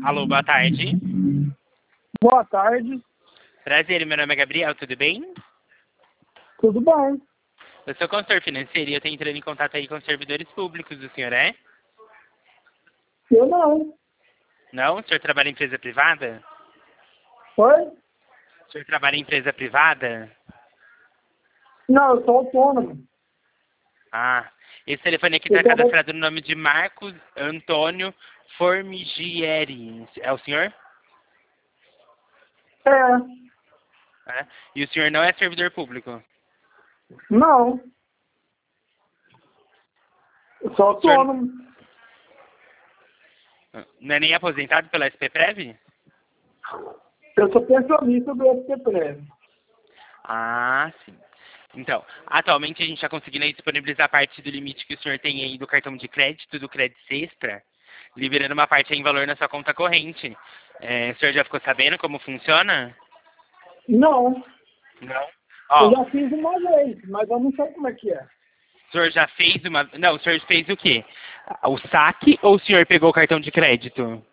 Alô, boa tarde. Boa tarde. Prazer, meu nome é Gabriel, tudo bem? Tudo bem? Eu sou consultor financeiro e eu estou entrando em contato aí com os servidores públicos, o senhor é? Eu não. Não? O senhor trabalha em empresa privada? Oi? O senhor trabalha em empresa privada? Não, eu sou autônomo. Ah, esse telefone aqui Eu está trabalho... cadastrado no nome de Marcos Antônio Formigieri. É o senhor? É. É. E o senhor não é servidor público? Não. Eu sou O senhor autônomo. não é nem aposentado pela SPPrev? Eu sou pensionista do SPPrev. Ah, sim. Então, atualmente a gente está conseguindo aí disponibilizar parte do limite que o senhor tem aí do cartão de crédito, do crédito extra, liberando uma parte aí em valor na sua conta corrente. O senhor já ficou sabendo como funciona? Não. Não. Eu Ó, já fiz uma vez, mas eu não sei como é que é. o senhor já fez uma... Não, o senhor fez o quê? O saque ou o senhor pegou o cartão de crédito?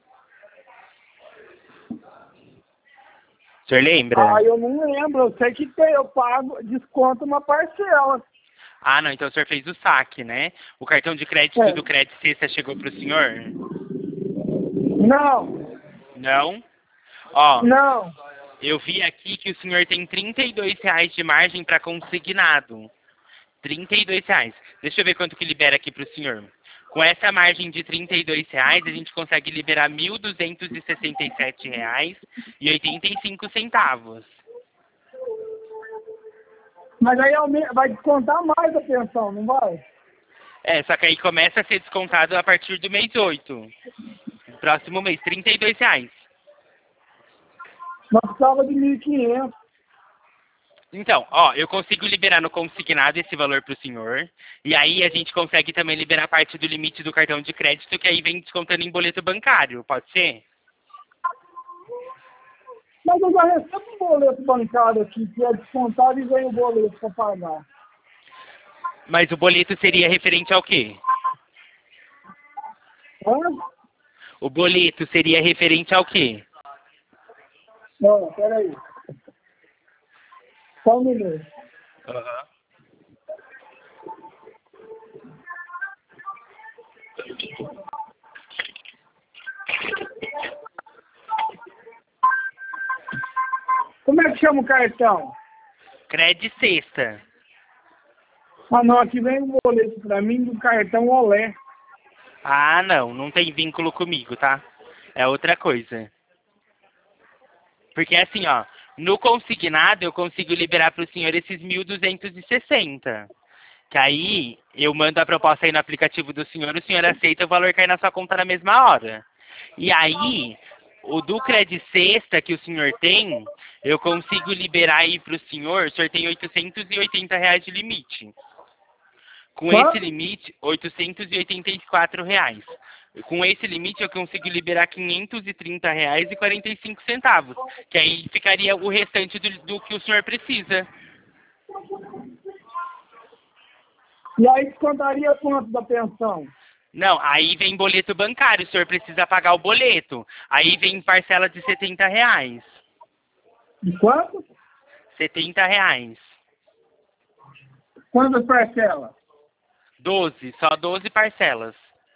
O senhor lembra? Ah, eu não lembro. Eu sei que eu pago, desconto uma parcela. Ah, não, então o senhor fez o saque, né? O cartão de crédito É. do crédito sexta chegou para o senhor? Não. Não? Ó, Não. eu vi aqui que o senhor tem R$ 32 de margem para consignado. R$ 32. Deixa eu ver quanto que libera aqui para o senhor. Com essa margem de R$ 32, a gente consegue liberar R$ 1.267,85. Mas aí vai descontar mais a pensão, não vai? Só que aí começa a ser descontado a partir do mês 8. Próximo mês, R$ 32. Nós precisava de 1.500. Então, ó, eu consigo liberar no consignado esse valor para o senhor. E aí a gente consegue também liberar parte do limite do cartão de crédito, que aí vem descontando em boleto bancário. Pode ser? Mas eu já recebo um boleto bancário aqui, que é descontado e vem o boleto para pagar. Mas o boleto seria referente ao quê? Hã? O boleto seria referente ao quê? Não, peraí. Só um minuto. Aham. Como é que chama o cartão? Crédito sexta. Ah, não, aqui vem um boleto para mim do cartão Olé. Ah, não, não tem vínculo comigo, tá? É outra coisa. Porque assim, ó, no consignado eu consigo liberar para o senhor esses 1.260. Que aí eu mando a proposta aí no aplicativo do senhor aceita, o valor cai na sua conta na mesma hora. E aí, o do Credit Sexta que o senhor tem, eu consigo liberar aí para o senhor tem R$ 880 de limite. Com esse Quanto? limite, R$ 884. Com esse limite, eu consigo liberar R$ 530,45, que aí ficaria o restante do que o senhor precisa. E aí descontaria quanto da pensão? Não, aí vem boleto bancário, o senhor precisa pagar o boleto. Aí vem parcela de R$ 70. De quanto? R$ 70. Quantas parcelas? 12, só 12 parcelas.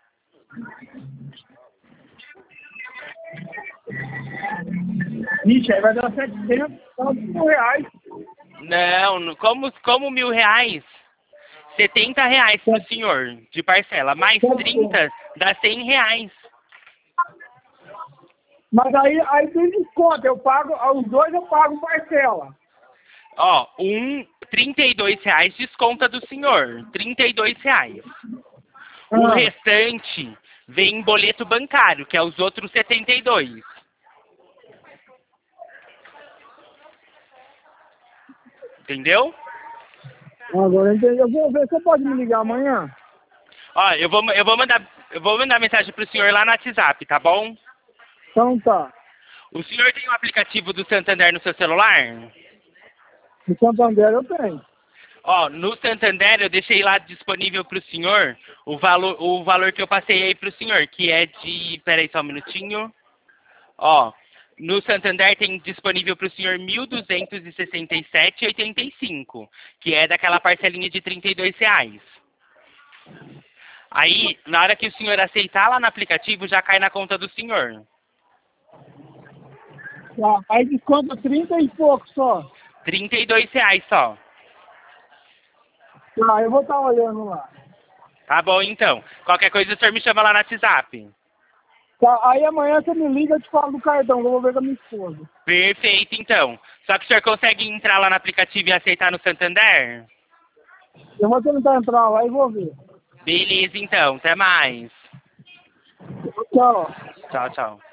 Ixi, aí vai dar 700, R$ 1.000. Não, como R$ 1.000? R$ 70 pro senhor de parcela, mais 30 dá R$ 100. Mas aí tem desconto, eu pago, os dois eu pago parcela. Ó, R$ 32 desconta do senhor, R$ 32. O Ah, restante vem em boleto bancário, que é os outros 72. Entendeu? agora eu entendi. Eu vou ver se você pode me ligar amanhã. Ó, eu vou mandar mensagem pro senhor lá no WhatsApp, tá bom? Então tá. O senhor tem o aplicativo do Santander no seu celular? No Santander eu tenho. Ó, no Santander eu deixei lá disponível pro senhor o valor que eu passei aí pro senhor, que é de... Peraí só um minutinho. Ó, no Santander tem disponível para o senhor 1.267,85, que é daquela parcelinha de R$ 32. Aí, na hora que o senhor aceitar lá no aplicativo, já cai na conta do senhor. Tá. Aí desconta 30 e pouco só. R$ 32 só. Tá, eu vou estar olhando lá. Tá bom, então. Qualquer coisa o senhor me chama lá no WhatsApp. Tá, aí amanhã você me liga e eu te falo do cartão, que eu vou ver com a minha esposa. Perfeito, então. Só que o senhor consegue entrar lá no aplicativo e aceitar no Santander? Eu vou tentar entrar lá e vou ver. Beleza, então. Até mais. Tchau. Tchau, tchau.